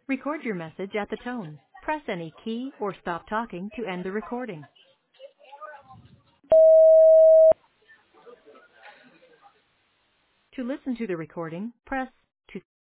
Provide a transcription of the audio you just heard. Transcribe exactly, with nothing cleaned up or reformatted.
Record your message at the tone. Press any key or stop talking to end the recording. To listen to the recording, press